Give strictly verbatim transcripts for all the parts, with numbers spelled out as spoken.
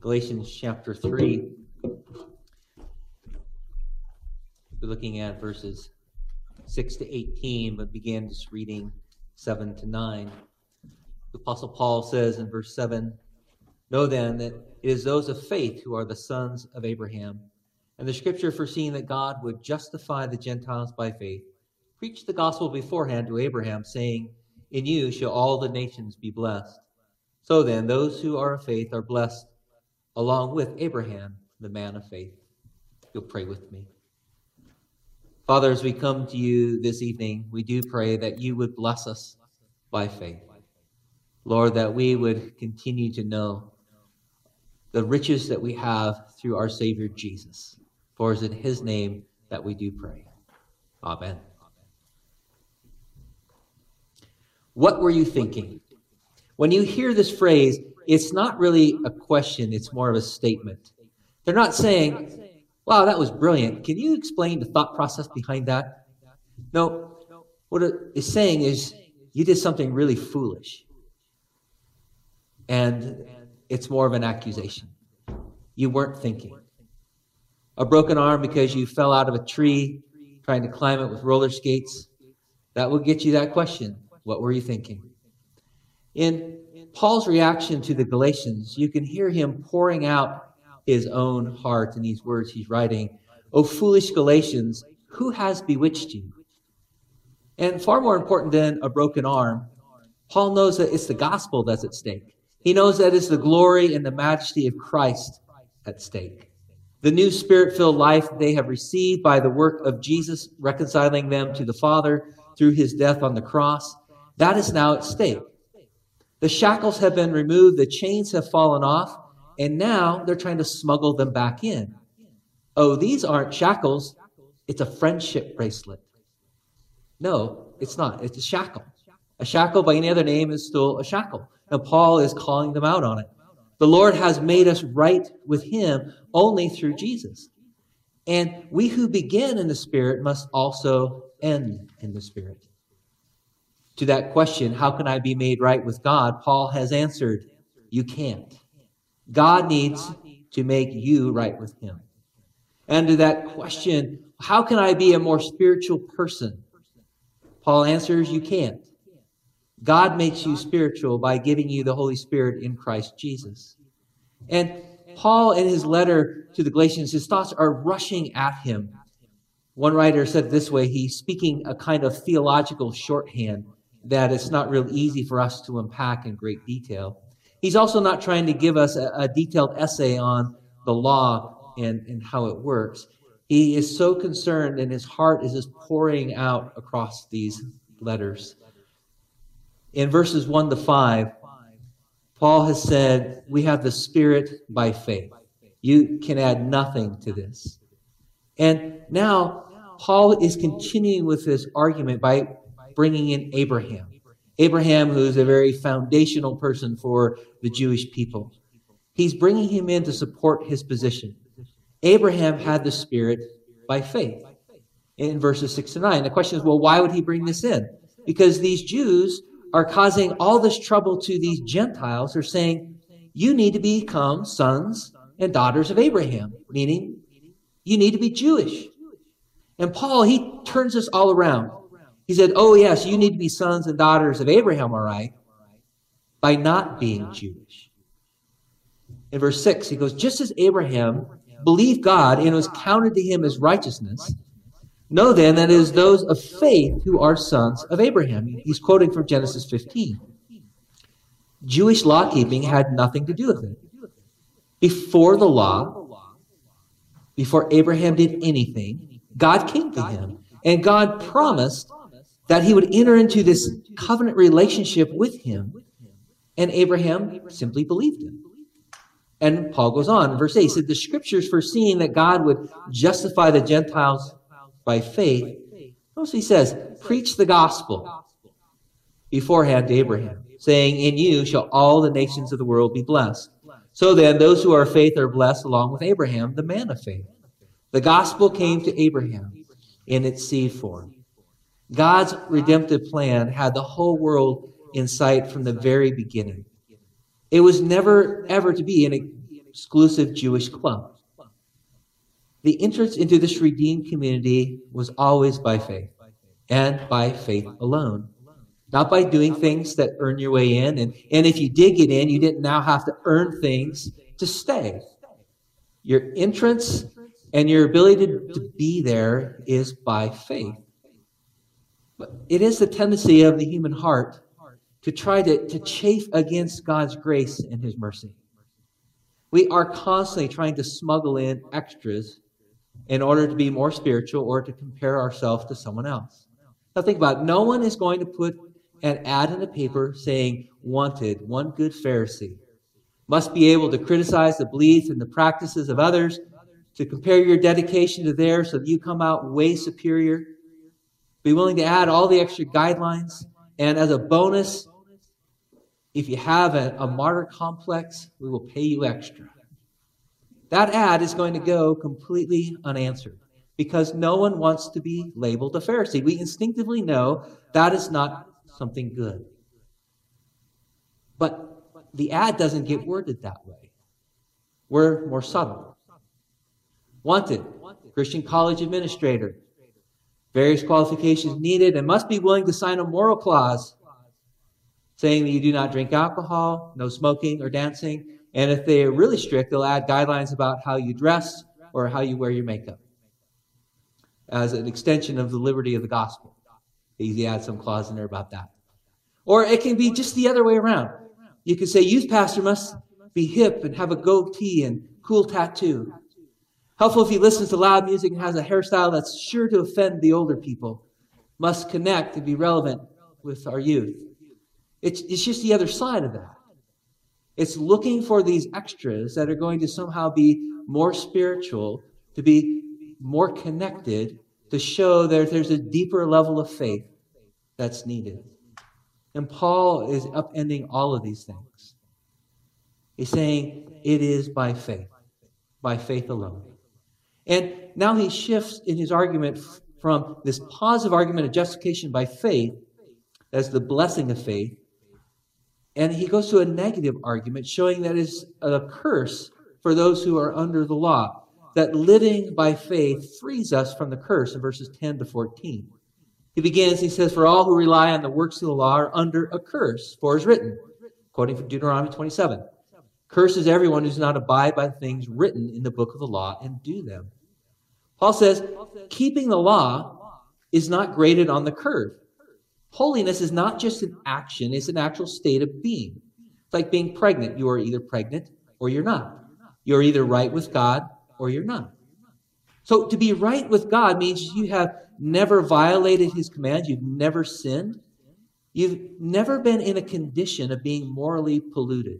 Galatians chapter three. We're looking at verses six to eighteen, but began just reading seven to nine. The Apostle Paul says in verse seven, "Know then that it is those of faith who are the sons of Abraham. And the scripture, foreseeing that God would justify the Gentiles by faith, preached the gospel beforehand to Abraham, saying, 'In you shall all the nations be blessed.' So then, those who are of faith are blessed along with Abraham, the man of faith." You'll pray with me. Father, as we come to you this evening, we do pray that you would bless us by faith. Lord, that we would continue to know the riches that we have through our Savior Jesus. For it is in his name that we do pray. Amen. What were you thinking? When you hear this phrase, it's not really a question, it's more of a statement. They're not saying, "Wow, that was brilliant. Can you explain the thought process behind that?" No, what it is saying is, you did something really foolish. And it's more of an accusation. You weren't thinking. A broken arm because you fell out of a tree trying to climb it with roller skates. That will get you that question. What were you thinking? In Paul's reaction to the Galatians, you can hear him pouring out his own heart in these words he's writing. "O foolish Galatians, who has bewitched you?" And far more important than a broken arm, Paul knows that it's the gospel that's at stake. He knows that it's the glory and the majesty of Christ at stake. The new spirit-filled life they have received by the work of Jesus, reconciling them to the Father through his death on the cross, that is now at stake. The shackles have been removed, the chains have fallen off, and now they're trying to smuggle them back in. Oh, these aren't shackles, it's a friendship bracelet. No, it's not. It's a shackle. A shackle by any other name is still a shackle. And Paul is calling them out on it. The Lord has made us right with him only through Jesus. And we who begin in the Spirit must also end in the Spirit. To that question, how can I be made right with God? Paul has answered, you can't. God needs to make you right with him. And to that question, how can I be a more spiritual person? Paul answers, you can't. God makes you spiritual by giving you the Holy Spirit in Christ Jesus. And Paul, in his letter to the Galatians, his thoughts are rushing at him. One writer said it this way, he's speaking a kind of theological shorthand that it's not real easy for us to unpack in great detail. He's also not trying to give us a, a detailed essay on the law and, and how it works. He is so concerned and his heart is just pouring out across these letters. In verses one to five, Paul has said, we have the Spirit by faith. You can add nothing to this. And now, Paul is continuing with this argument by bringing in Abraham. Abraham, who is a very foundational person for the Jewish people. He's bringing him in to support his position. Abraham had the Spirit by faith. In verses six to nine, the question is, well, why would he bring this in? Because these Jews are causing all this trouble to these Gentiles. They're saying, you need to become sons and daughters of Abraham, meaning you need to be Jewish. And Paul, he turns this all around. He said, oh yes, you need to be sons and daughters of Abraham, all right, by not being Jewish. In verse six, he goes, just as Abraham believed God and it was counted to him as righteousness, know then that it is those of faith who are sons of Abraham. He's quoting from Genesis fifteen. Jewish law-keeping had nothing to do with it. Before the law, before Abraham did anything, God came to him. And God promised that he would enter into this covenant relationship with him. And Abraham simply believed him. And Paul goes on, in verse eight, he said, the scriptures foreseeing that God would justify the Gentiles by faith. Notice he says, preach the gospel beforehand to Abraham, saying, in you shall all the nations of the world be blessed. So then, those who are of faith are blessed along with Abraham, the man of faith. The gospel came to Abraham in its seed form. God's redemptive plan had the whole world in sight from the very beginning. It was never, ever to be, and it exclusive Jewish club. The entrance into this redeemed community was always by faith, and by faith alone. Not by doing things that earn your way in. And, and if you did get in, you didn't now have to earn things to stay. Your entrance and your ability to, to be there is by faith. But it is the tendency of the human heart to try to, to chafe against God's grace and his mercy. We are constantly trying to smuggle in extras in order to be more spiritual or to compare ourselves to someone else. Now think about it. No one is going to put an ad in the paper saying, wanted, one good Pharisee. Must be able to criticize the beliefs and the practices of others, to compare your dedication to theirs so that you come out way superior. Be willing to add all the extra guidelines. And as a bonus, if you have a, a martyr complex, we will pay you extra. That ad is going to go completely unanswered because no one wants to be labeled a Pharisee. We instinctively know that is not something good. But the ad doesn't get worded that way. We're more subtle. Wanted, Christian college administrator. Various qualifications needed and must be willing to sign a moral clause saying that you do not drink alcohol, no smoking or dancing. And if they are really strict, they'll add guidelines about how you dress or how you wear your makeup as an extension of the liberty of the gospel. They usually add some clause in there about that. Or it can be just the other way around. You could say youth pastor must be hip and have a goatee and cool tattoo. Helpful if he listens to loud music and has a hairstyle that's sure to offend the older people. Must connect and be relevant with our youth. It's, it's just the other side of that. It's looking for these extras that are going to somehow be more spiritual, to be more connected, to show that there's a deeper level of faith that's needed. And Paul is upending all of these things. He's saying it is by faith, by faith alone. And now he shifts in his argument from this positive argument of justification by faith as the blessing of faith, and he goes to a negative argument showing that is a curse for those who are under the law, that living by faith frees us from the curse in verses ten to fourteen. He begins, he says, for all who rely on the works of the law are under a curse, for it is written, quoting from Deuteronomy twenty-seven, curses everyone who does not abide by the things written in the book of the law and do them. Paul says, keeping the law is not graded on the curve. Holiness is not just an action, it's an actual state of being. It's like being pregnant. You are either pregnant or you're not. You're either right with God or you're not. So to be right with God means you have never violated his commands, you've never sinned, you've never been in a condition of being morally polluted.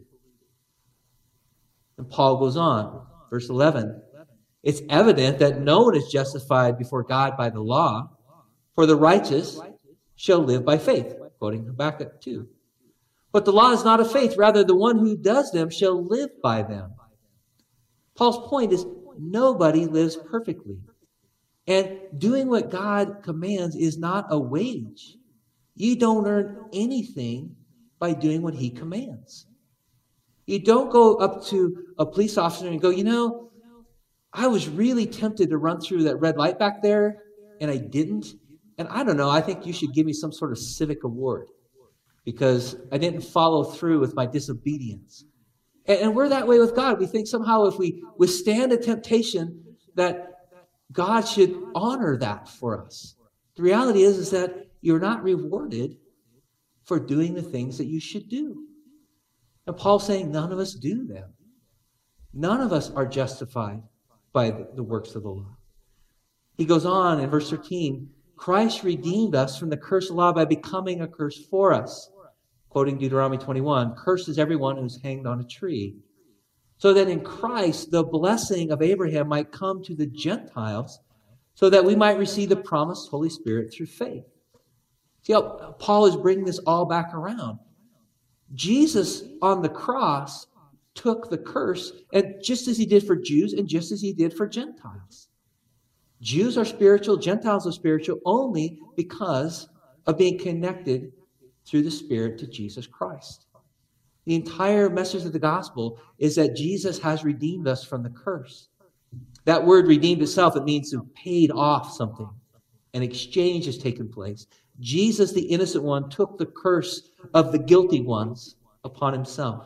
And Paul goes on, verse eleven, it's evident that no one is justified before God by the law, for the righteous shall live by faith, quoting Habakkuk two. But the law is not of faith, rather the one who does them shall live by them. Paul's point is nobody lives perfectly. And doing what God commands is not a wage. You don't earn anything by doing what he commands. You don't go up to a police officer and go, you know, I was really tempted to run through that red light back there, and I didn't. And I don't know, I think you should give me some sort of civic award because I didn't follow through with my disobedience. And, and we're that way with God. We think somehow if we withstand a temptation that God should honor that for us. The reality is, is that you're not rewarded for doing the things that you should do. And Paul's saying none of us do them. None of us are justified by the, the works of the law. He goes on in verse thirteen, Christ redeemed us from the curse of law by becoming a curse for us. Quoting Deuteronomy twenty-one, cursed is everyone who's hanged on a tree. So that in Christ, the blessing of Abraham might come to the Gentiles so that we might receive the promised Holy Spirit through faith. See how Paul is bringing this all back around. Jesus on the cross took the curse, and just as he did for Jews and just as he did for Gentiles. Jews are spiritual, Gentiles are spiritual only because of being connected through the Spirit to Jesus Christ. The entire message of the gospel is that Jesus has redeemed us from the curse. That word redeemed itself, it means to paid off something. An exchange has taken place. Jesus, the innocent one, took the curse of the guilty ones upon himself.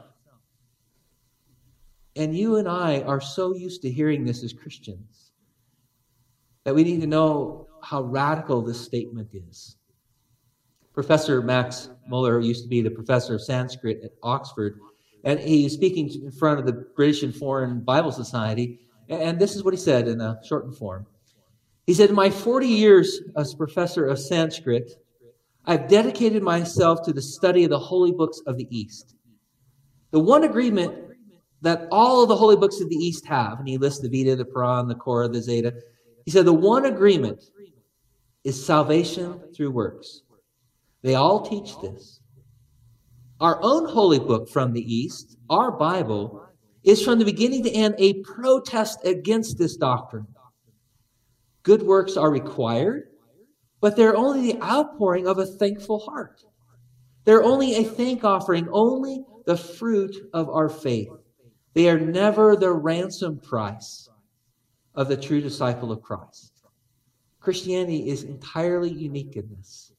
And you and I are so used to hearing this as Christians that we need to know how radical this statement is. Professor Max Muller used to be the professor of Sanskrit at Oxford, and he was speaking in front of the British and Foreign Bible Society, and this is what he said in a shortened form. He said, in my forty years as professor of Sanskrit, I've dedicated myself to the study of the holy books of the East. The one agreement that all of the holy books of the East have, and he lists the Veda, the Puran, the Korah, the Zeta, he said the one agreement is salvation through works. They all teach this. Our own holy book from the East, our Bible, is from the beginning to end a protest against this doctrine. Good works are required, but they're only the outpouring of a thankful heart. They're only a thank offering, only the fruit of our faith. They are never the ransom price of the true disciple of Christ. Christianity is entirely unique in this.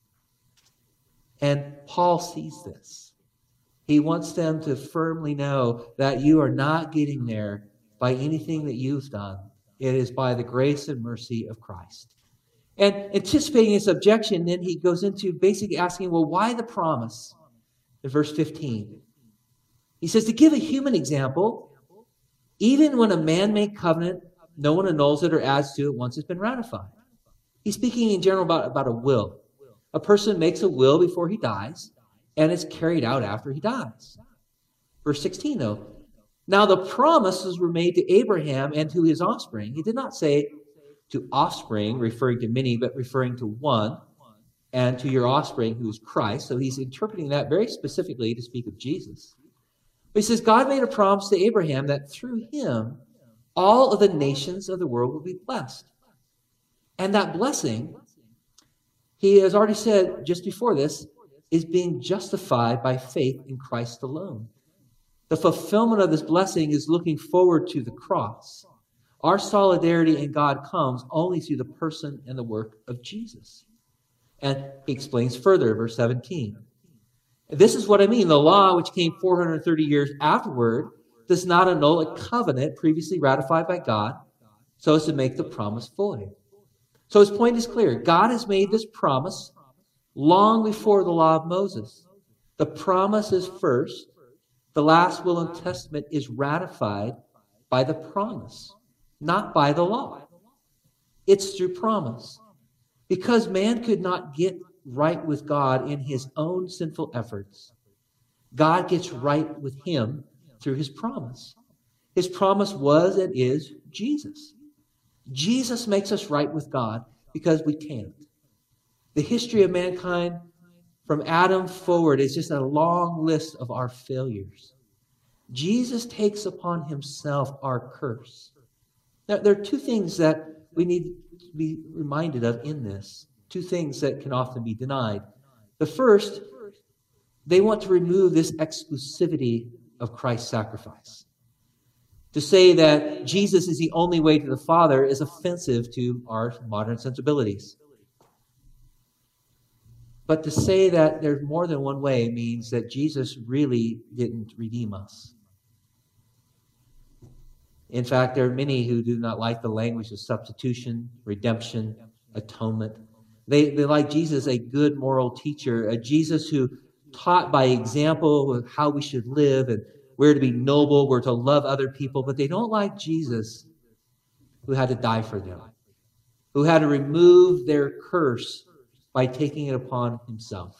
And Paul sees this. He wants them to firmly know that you are not getting there by anything that you've done. It is by the grace and mercy of Christ. And anticipating his objection, then he goes into basically asking, well, why the promise? In verse fifteen, he says, to give a human example, even when a man-made covenant, no one annuls it or adds to it once it's been ratified. He's speaking in general about, about a will. A person makes a will before he dies, and it's carried out after he dies. Verse sixteen, though, now the promises were made to Abraham and to his offspring. He did not say to offspring, referring to many, but referring to one, and to your offspring, who is Christ. So he's interpreting that very specifically to speak of Jesus. But he says, God made a promise to Abraham that through him, all of the nations of the world will be blessed. And that blessing, he has already said just before this, is being justified by faith in Christ alone. The fulfillment of this blessing is looking forward to the cross. Our solidarity in God comes only through the person and the work of Jesus. And he explains further, verse seventeen. This is what I mean. The law, which came four hundred thirty years afterward, does not annul a covenant previously ratified by God, so as to make the promise void. So his point is clear. God has made this promise long before the law of Moses. The promise is first. The last will and testament is ratified by the promise, not by the law. It's through promise. Because man could not get right with God in his own sinful efforts, God gets right with him through his promise. His promise was and is Jesus. Jesus makes us right with God because we can't. The history of mankind from Adam forward is just a long list of our failures. Jesus takes upon himself our curse. Now, there are two things that we need to be reminded of in this. Two things that can often be denied. The first, they want to remove this exclusivity of Christ's sacrifice. To say that Jesus is the only way to the Father is offensive to our modern sensibilities. But to say that there's more than one way means that Jesus really didn't redeem us. In fact, there are many who do not like the language of substitution, redemption, atonement. They, they like Jesus, a good moral teacher, a Jesus who taught by example of how we should live and we're to be noble, we're to love other people, but they don't like Jesus who had to die for them, who had to remove their curse by taking it upon himself.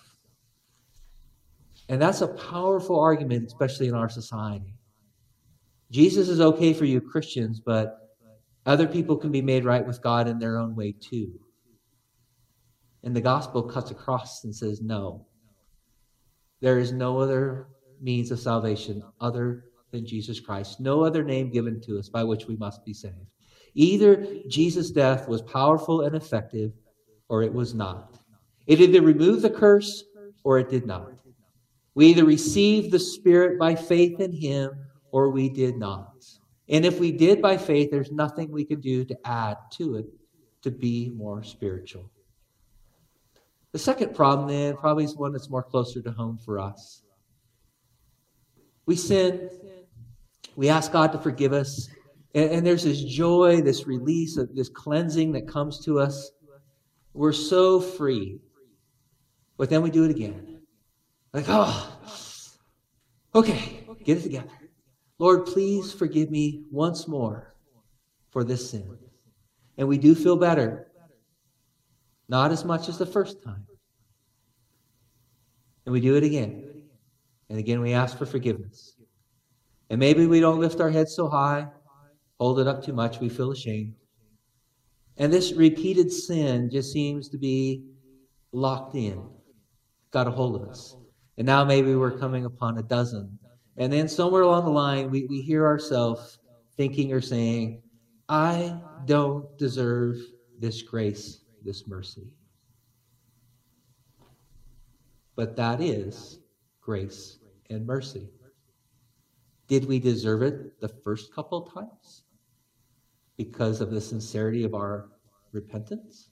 And that's a powerful argument, especially in our society. Jesus is okay for you Christians, but other people can be made right with God in their own way too. And the gospel cuts across and says, no. There is no other means of salvation other than Jesus Christ. No other name given to us by which we must be saved. Either Jesus' death was powerful and effective, or it was not. It either removed the curse, or it did not. We either received the Spirit by faith in him or we did not. And if we did by faith, there's nothing we could do to add to it to be more spiritual. The second problem then probably is one that's more closer to home for us. We sin. We ask God to forgive us. And, and there's this joy, this release, of this cleansing that comes to us. We're so free. But then we do it again. Like, oh, okay, get it together. Lord, please forgive me once more for this sin. And we do feel better. Not as much as the first time. And we do it again. And again, we ask for forgiveness. And maybe we don't lift our heads so high, hold it up too much, we feel ashamed. And this repeated sin just seems to be locked in, got a hold of us. And now maybe we're coming upon a dozen. And then somewhere along the line, we, we hear ourselves thinking or saying, I don't deserve this grace, this mercy. But that is grace and mercy. Did we deserve it the first couple of times because of the sincerity of our repentance?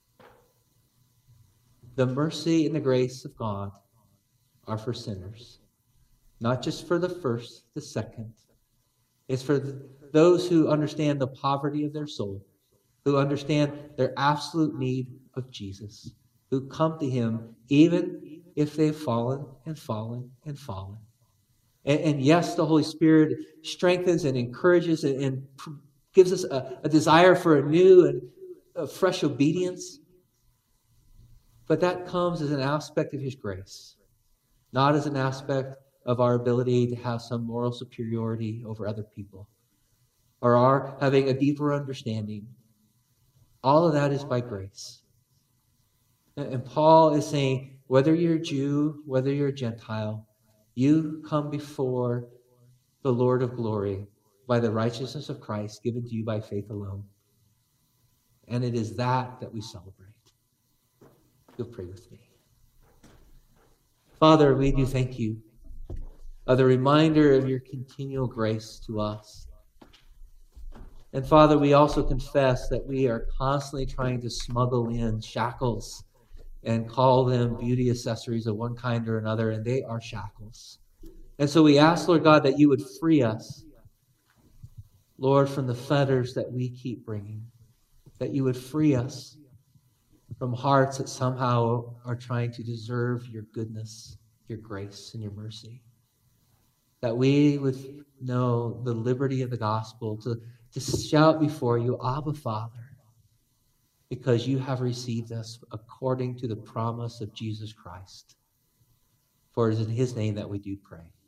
The mercy and the grace of God are for sinners, not just for the first, the second. It's for those who understand the poverty of their soul, who understand their absolute need of Jesus, who come to him even if they've fallen and fallen and fallen. And, and yes, the Holy Spirit strengthens and encourages and, and gives us a, a desire for a new and a fresh obedience. But that comes as an aspect of his grace, not as an aspect of our ability to have some moral superiority over other people, or our having a deeper understanding. All of that is by grace. And Paul is saying, whether you're a Jew, whether you're a Gentile, you come before the Lord of glory by the righteousness of Christ given to you by faith alone. And it is that that we celebrate. You'll pray with me. Father, we do thank you of the reminder of your continual grace to us. And Father, we also confess that we are constantly trying to smuggle in shackles and call them beauty accessories of one kind or another, and they are shackles. And so we ask, Lord God, that you would free us, Lord, from the fetters that we keep bringing, that you would free us from hearts that somehow are trying to deserve your goodness, your grace, and your mercy. That we would know the liberty of the gospel to, to shout before you, Abba, Father, because you have received us according to the promise of Jesus Christ. For it is in his name that we do pray.